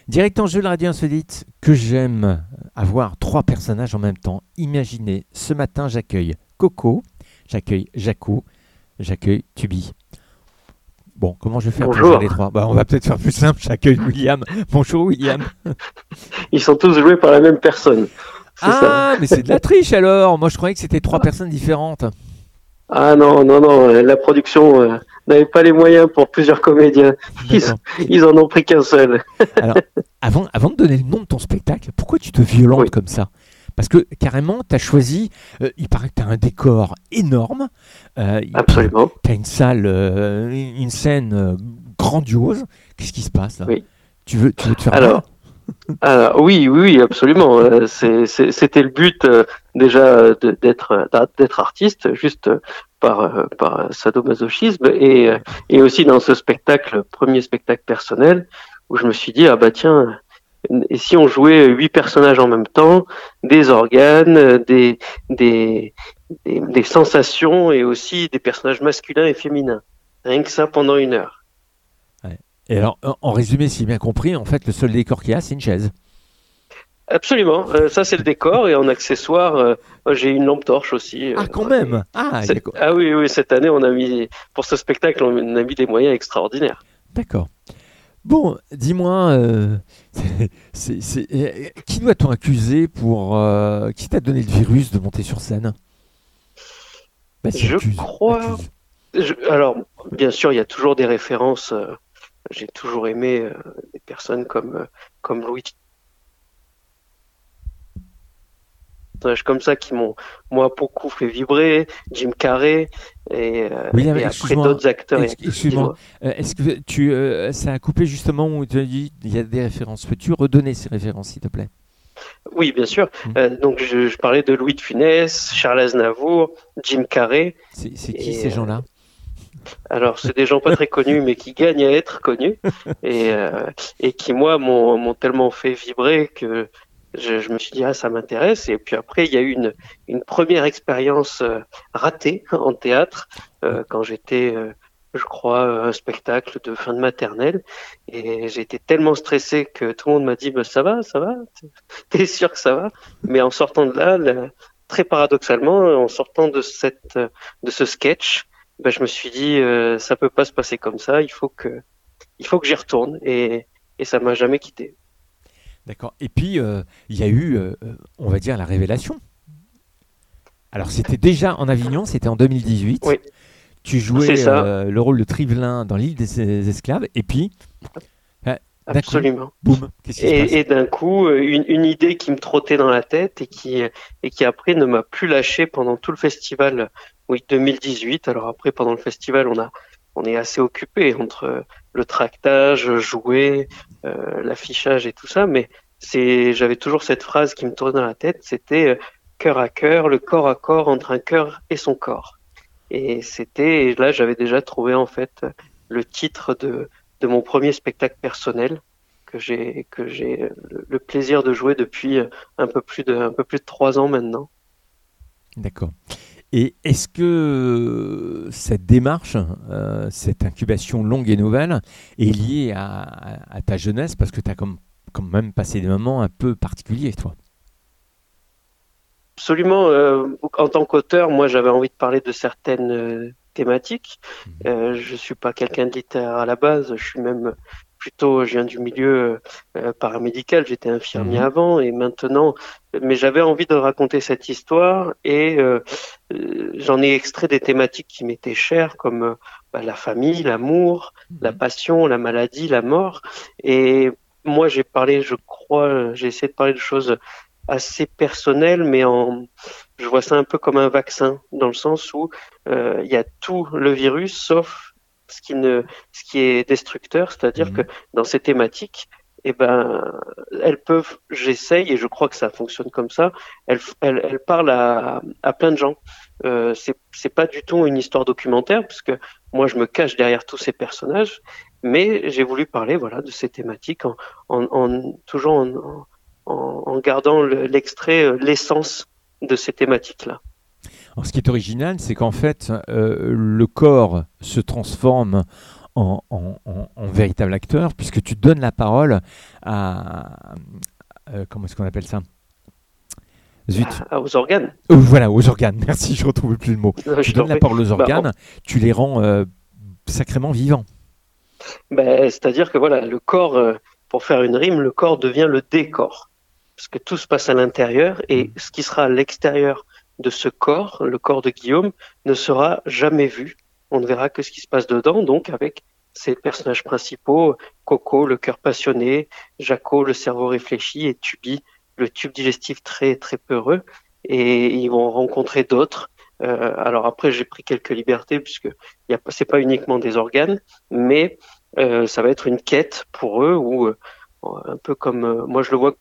Direct en jeu, la radio insolite, que j'aime avoir trois personnages en même temps. Imaginez, ce matin, j'accueille Coco, j'accueille Jaco, j'accueille Tubi. Bon, comment je vais faire pour gérer Bonjour. les trois? On va peut-être faire plus simple, j'accueille William. Bonjour William. Ils sont tous joués par la même personne. C'est ça. Ah, mais c'est de la triche alors. Moi, je croyais que c'était trois personnes différentes. Ah non, non, non, la production n'avait pas les moyens pour plusieurs comédiens. Ils, D'accord. ils en ont pris qu'un seul. Alors, avant de donner le nom de ton spectacle, pourquoi tu te violentes Oui. comme ça? Parce que carrément, tu as choisi, il paraît que tu as un décor énorme, Absolument. tu as une salle, une scène grandiose. Qu'est-ce qui se passe là? Oui. Tu veux te faire mal? Oui, oui, oui, absolument. C'était le but déjà d'être artiste, juste par sadomasochisme, et aussi dans ce spectacle, premier spectacle personnel, où je me suis dit, ah bah tiens, et si on jouait 8 personnages en même temps, des organes, des sensations, et aussi des personnages masculins et féminins. Rien que ça pendant 1 heure. Ouais. Et alors, en résumé, si j'ai bien compris, en fait, le seul décor qu'il y a, c'est une chaise. Absolument, ça c'est le décor, et en accessoire, j'ai une lampe torche aussi. Ah, quand même! Ah, Ah oui, oui, cette année pour ce spectacle, on a mis des moyens extraordinaires. d'accord. Bon, dis-moi, qui doit-on accuser qui t'a donné le virus de monter sur scène? Vas-y, Je accuse, crois, accuse. alors bien sûr, il y a toujours des références. J'ai toujours aimé des personnes comme Louis, personnages comme ça qui m'ont moi beaucoup fait vibrer, Jim Carrey William, et après excuse-moi, d'autres acteurs. excuse-moi. Dis-moi. Est-ce que ça a coupé justement où tu as dit il y a des références? Peux-tu redonner ces références, s'il te plaît? Oui, bien sûr. Hmm. Donc je parlais de Louis de Funès, Charles Aznavour, Jim Carrey. C'est qui Et ces gens-là? alors, c'est des gens pas très connus, mais qui gagnent à être connus et, euh, et qui, moi, m'ont tellement fait vibrer que je me suis dit, ah, ça m'intéresse. Et puis après, il y a eu une première expérience ratée en théâtre quand j'étais, je crois, un spectacle de fin de maternelle. Et j'ai été tellement stressé que tout le monde m'a dit, bah, ça va, t'es sûr que ça va? Mais en sortant de là, très paradoxalement, en sortant de ce sketch, ben, je me suis dit, ça peut pas se passer comme ça. Il faut que j'y retourne et ça m'a jamais quitté. D'accord. Et puis, il y a eu, on va dire, la révélation. Alors, c'était déjà en Avignon, c'était en 2018. Oui, Tu c'est jouais ça, le rôle de Trivelin dans l'île des esclaves. Et puis, d'un coup, absolument. boum, qu'est-ce qui se passe? Et d'un coup, une idée qui me trottait dans la tête et qui après ne m'a plus lâché pendant tout le festival, oui, 2018. Alors après, pendant le festival, on est assez occupé entre le tractage, jouer, l'affichage et tout ça, mais j'avais toujours cette phrase qui me tournait dans la tête, c'était cœur à cœur, le corps à corps entre un cœur et son corps. Et là, j'avais déjà trouvé en fait le titre de mon premier spectacle personnel que j'ai le plaisir de jouer depuis un peu plus de 3 ans maintenant. D'accord. Et est-ce que cette démarche, cette incubation longue et nouvelle, est liée à ta jeunesse? Parce que tu as quand même passé des moments un peu particuliers, toi. Absolument. En tant qu'auteur, moi, j'avais envie de parler de certaines thématiques. Mhm. Je suis pas quelqu'un de littéraire à la base. Je viens du milieu paramédical. J'étais infirmier Mhm. avant et maintenant, mais j'avais envie de raconter cette histoire et j'en ai extrait des thématiques qui m'étaient chères, comme bah, la famille, l'amour, la Mhm. passion, la maladie, la mort. Et moi, j'ai essayé de parler de choses assez personnel, mais je vois ça un peu comme un vaccin, dans le sens où il y a tout le virus, sauf ce qui est destructeur, c'est-à-dire que Mhm. dans ces thématiques, eh ben, j'essaye, et je crois que ça fonctionne comme ça, elles parlent à plein de gens. C'est pas du tout une histoire documentaire, parce que moi, je me cache derrière tous ces personnages, mais j'ai voulu parler, voilà, de ces thématiques toujours en gardant l'extrait, l'essence de ces thématiques-là. Alors, ce qui est original, c'est qu'en fait, le corps se transforme en véritable acteur, puisque tu donnes la parole à... comment est-ce qu'on appelle ça? Zut. Aux organes. Voilà, aux organes. Merci, je ne retrouve plus le mot. Je Tu t'en donnes la prie. parole aux Bah, organes, tu les rends sacrément vivants. c'est-à-dire que voilà, le corps, pour faire une rime, le corps devient le décor. Parce que tout se passe à l'intérieur et ce qui sera à l'extérieur de ce corps, le corps de Guillaume, ne sera jamais vu. On ne verra que ce qui se passe dedans, donc avec ces personnages principaux, Coco, le cœur passionné, Jaco, le cerveau réfléchi, et Tubi, le tube digestif très très peureux. Et ils vont rencontrer d'autres. Alors après, j'ai pris quelques libertés puisque c'est pas uniquement des organes, mais ça va être une quête pour eux ou un peu comme moi je le vois.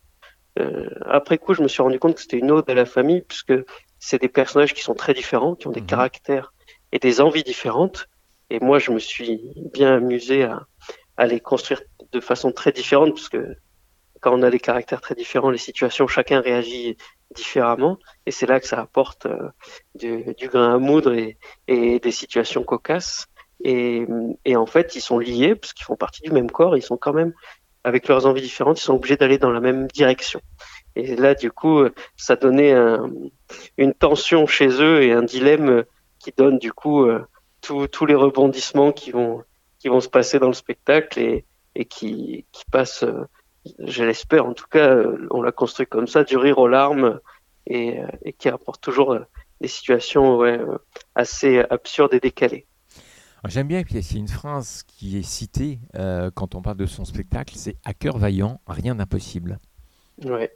Après coup, je me suis rendu compte que c'était une ode à la famille, puisque c'est des personnages qui sont très différents, qui ont des caractères et des envies différentes. Et moi, je me suis bien amusé à les construire de façon très différente, parce que quand on a des caractères très différents, les situations, chacun réagit différemment. Et c'est là que ça apporte du grain à moudre et des situations cocasses. Et en fait, ils sont liés, parce qu'ils font partie du même corps, ils sont quand même avec leurs envies différentes, ils sont obligés d'aller dans la même direction. Et là, du coup, ça donnait une tension chez eux et un dilemme qui donne, du coup, tous les rebondissements qui vont se passer dans le spectacle et qui passent, je l'espère, en tout cas, on l'a construit comme ça, du rire aux larmes et qui apporte toujours des situations assez absurdes et décalées. J'aime bien qu'il y ait une phrase qui est citée quand on parle de son spectacle, c'est « À cœur vaillant, rien d'impossible ». Ouais,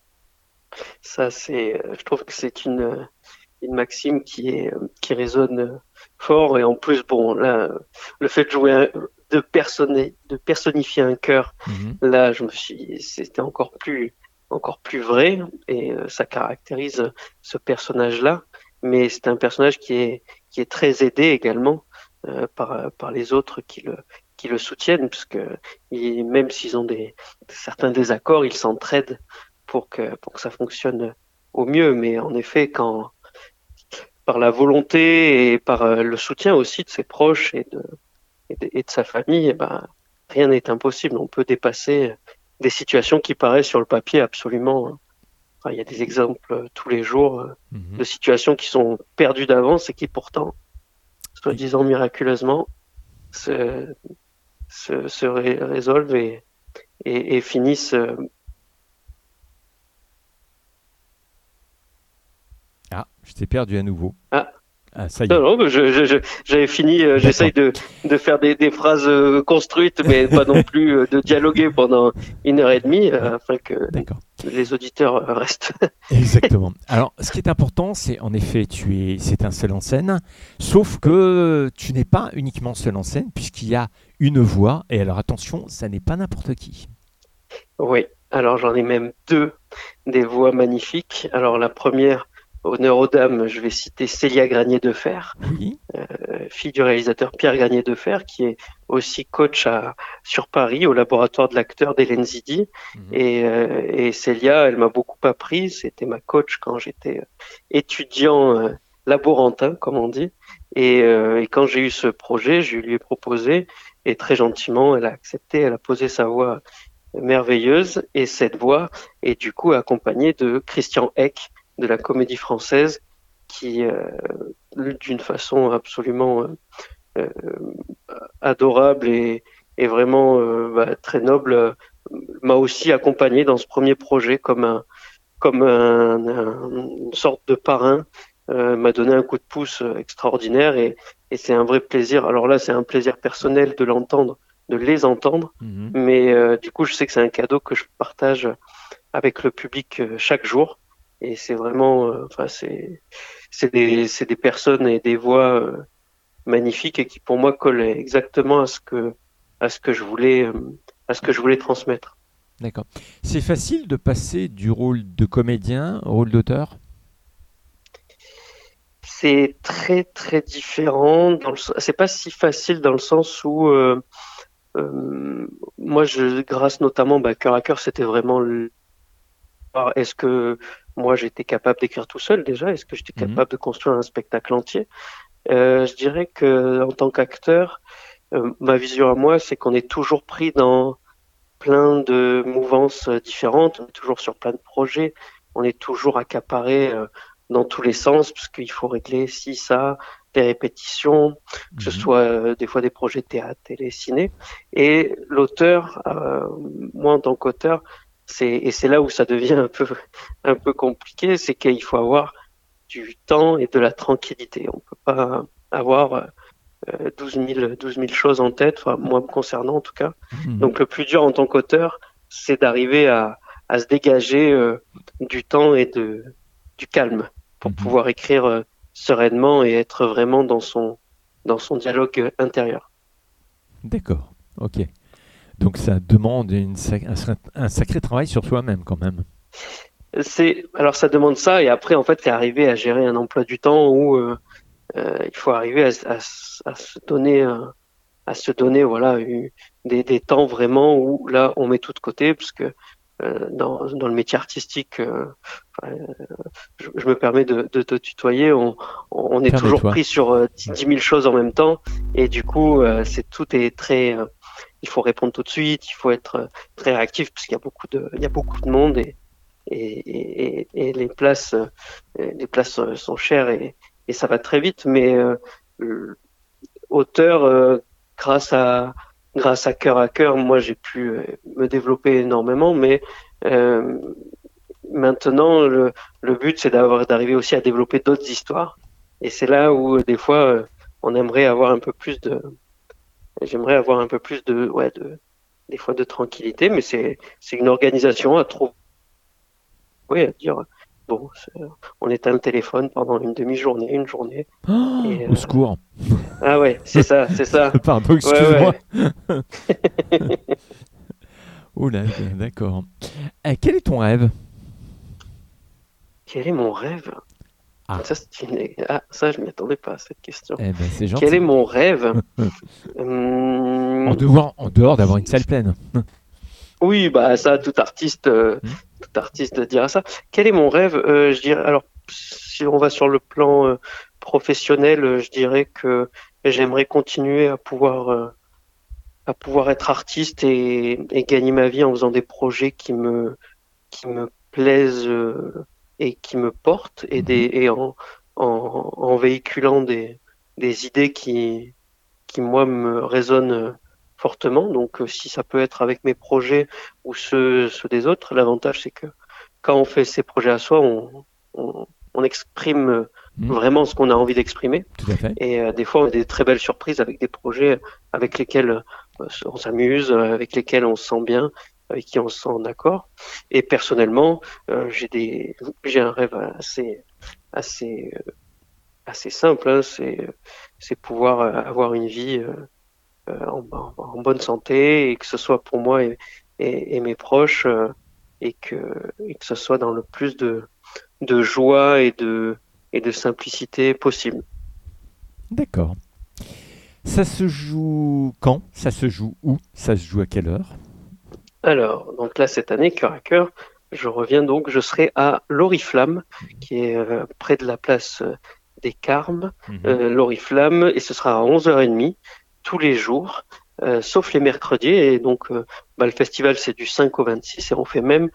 ça c'est, je trouve que c'est une maxime qui résonne fort et en plus bon là le fait de jouer de personnifier un cœur, là c'était encore plus vrai et ça caractérise ce personnage-là, mais c'est un personnage qui est très aidé également par les autres qui le soutiennent, puisque même s'ils ont certains désaccords, ils s'entraident pour que ça fonctionne au mieux. Mais en effet, quand par la volonté et par le soutien aussi de ses proches et de sa famille, eh ben, rien n'est impossible. On peut dépasser des situations qui paraissent sur le papier absolument. Enfin, il y a des exemples tous les jours de situations qui sont perdues d'avance et qui pourtant, soi-disant miraculeusement, se résolvent et finissent. Ah, je t'ai perdu à nouveau. Ah, ça y est. Non, non, j'avais fini. J'essaye de faire des phrases construites, mais pas non plus de dialoguer pendant 1 heure et demie, afin que les auditeurs restent. Exactement. Alors, ce qui est important, c'est en effet, c'est un seul en scène, sauf que tu n'es pas uniquement seul en scène, puisqu'il y a une voix, et alors attention, ça n'est pas n'importe qui. Oui, alors j'en ai même deux, des voix magnifiques. Alors la première, honneur aux dames, je vais citer Célia Granier-Defer, Oui. Fille du réalisateur Pierre Granier-Defer, qui est aussi coach sur Paris, au laboratoire de l'acteur d'Hélène Zidi. Et Célia, elle m'a beaucoup appris. C'était ma coach quand j'étais étudiant laborantin, comme on dit. Et quand j'ai eu ce projet, je lui ai proposé, et très gentiment, elle a accepté, elle a posé sa voix merveilleuse, et cette voix est du coup accompagnée de Christian Eck de la Comédie Française, qui d'une façon absolument adorable et vraiment très noble m'a aussi accompagné dans ce premier projet comme une sorte de parrain, m'a donné un coup de pouce extraordinaire et c'est un vrai plaisir. Alors là, c'est un plaisir personnel de l'entendre, de les entendre, mais du coup, je sais que c'est un cadeau que je partage avec le public chaque jour. Et c'est vraiment, c'est des personnes et des voix magnifiques et qui pour moi collent exactement à ce que je voulais transmettre. D'accord. C'est facile de passer du rôle de comédien au rôle d'auteur? C'est très très différent. C'est pas si facile dans le sens où moi, grâce notamment, Cœur à cœur, c'était vraiment est-ce que moi j'étais capable d'écrire tout seul déjà? Est-ce que j'étais capable de construire un spectacle entier? Je dirais que en tant qu'acteur, Ma vision à moi, c'est qu'on est toujours pris dans plein de mouvances différentes, on est toujours sur plein de projets, on est toujours accaparé dans tous les sens, parce qu'il faut régler ci, ça, des répétitions, que ce soit des fois des projets de théâtre, télé, ciné. Et l'auteur, moi en tant qu'auteur, c'est là où ça devient un peu compliqué, c'est qu'il faut avoir du temps et de la tranquillité. On peut pas avoir 12 000 choses en tête, enfin, moi me concernant en tout cas. Donc le plus dur en tant qu'auteur, c'est d'arriver à se dégager du temps et du calme pour pouvoir écrire sereinement et être vraiment dans son dialogue intérieur. D'accord, ok. Donc ça demande un sacré travail sur soi-même quand même. Alors ça demande ça, et après en fait c'est arriver à gérer un emploi du temps où il faut arriver à se donner voilà des temps vraiment où là on met tout de côté, parce que dans le métier artistique, je me permets de te tutoyer, on est toujours pris sur 10 000 choses en même temps, et du coup tout est très il faut répondre tout de suite, il faut être très réactif parce qu'il y a beaucoup de monde, et les places sont chères, et ça va très vite, mais auteur, grâce à Cœur à Cœur, moi j'ai pu me développer énormément, mais maintenant le but c'est d'arriver aussi à développer d'autres histoires, et c'est là où des fois on aimerait avoir un peu plus de j'aimerais avoir un peu plus des fois de tranquillité, mais c'est une organisation à trouver, à dire bon, on éteint le téléphone pendant une demi-journée, une journée. Au secours. Ah ouais, c'est ça. Pardon, excuse-moi. Ouais. Oula, d'accord. Quel est ton rêve? Quel est mon rêve? Ça, je m'y attendais pas à cette question. Eh ben, c'est gentil. Quel est mon rêve? En dehors d'avoir une salle pleine. Oui, bah ça, tout artiste dira ça. Quel est mon rêve? Je dirais, alors, si on va sur le plan professionnel, je dirais que j'aimerais continuer à pouvoir être artiste et gagner ma vie en faisant des projets qui me plaisent et qui me portent, et en véhiculant des idées qui moi me résonnent fortement. Donc si ça peut être avec mes projets ou ceux des autres, l'avantage c'est que quand on fait ces projets à soi, on exprime vraiment ce qu'on a envie d'exprimer. Tout à fait. Et des fois on a des très belles surprises avec des projets avec lesquels on s'amuse, avec lesquels on se sent bien, avec qui on se sent en accord. Et personnellement, j'ai un rêve assez simple, hein. C'est pouvoir avoir une vie en bonne santé, et que ce soit pour moi et mes proches, et que ce soit dans le plus de joie et de simplicité possible. D'accord. Ça se joue quand? Ça se joue où? Ça se joue à quelle heure? Alors, donc là, cette année, Cœur à Cœur, je serai à l'Oriflamme, qui est près de la place des Carmes, l'Oriflamme, et ce sera à 11h30 tous les jours, sauf les mercredis. Et donc, le festival, c'est du 5 au 26, et on fait même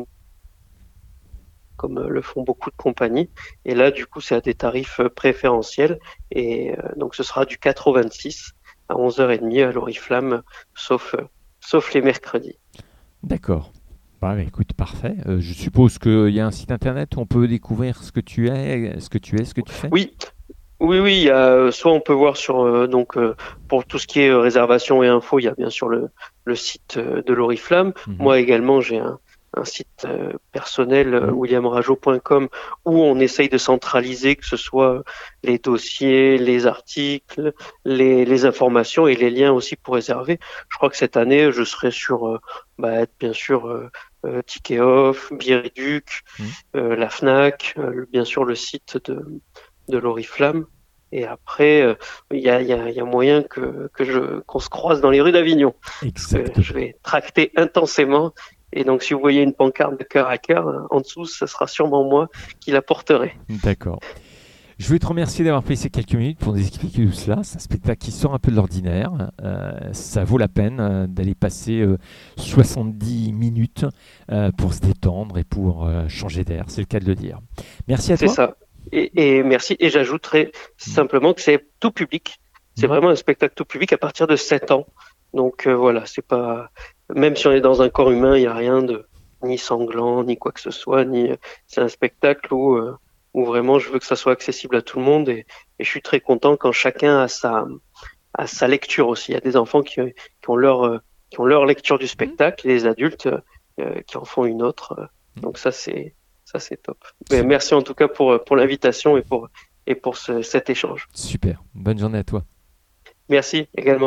comme le font beaucoup de compagnies. Et là, du coup, c'est à des tarifs préférentiels. Et donc, ce sera du 4 au 26 à 11h30 à l'Oriflamme, sauf les mercredis. D'accord. Bah, écoute, parfait. Je suppose qu'il y a un site internet où on peut découvrir ce que tu es, ce que tu fais. Oui. Il y a, soit on peut voir sur pour tout ce qui est réservation et info, il y a bien sûr le site de l'Oriflamme. Moi également, j'ai un site personnel, williamrajo.com, où on essaye de centraliser, que ce soit les dossiers, les articles, les informations et les liens aussi pour réserver. Je crois que cette année, je serai sur bien sûr Ticket Off, Bieriduc, la Fnac, bien sûr le site de l'Oriflamme. Et après, il y a moyen qu'on se croise dans les rues d'Avignon. Exactement. Je vais tracter intensément. Et donc, si vous voyez une pancarte de Cœur à Cœur, en dessous, ce sera sûrement moi qui la porterai. D'accord. Je voulais te remercier d'avoir pris ces quelques minutes pour nous expliquer tout cela. C'est un spectacle qui sort un peu de l'ordinaire. Ça vaut la peine d'aller passer 70 minutes pour se détendre et pour changer d'air. C'est le cas de le dire. Merci à C'est toi. ça. Et merci. Et j'ajouterais simplement que c'est tout public. C'est Mhm. vraiment un spectacle tout public à partir de 7 ans. Donc voilà, c'est pas. Même si on est dans un corps humain, il n'y a rien de ni sanglant, ni quoi que ce soit. C'est un spectacle où vraiment je veux que ça soit accessible à tout le monde. Et je suis très content quand chacun a sa lecture aussi. Il y a des enfants qui ont leur lecture du Mhm. spectacle et les adultes qui en font une autre. Donc ça, c'est top. Mais Super. merci en tout cas pour l'invitation et pour cet échange. Super. Bonne journée à toi. Merci également.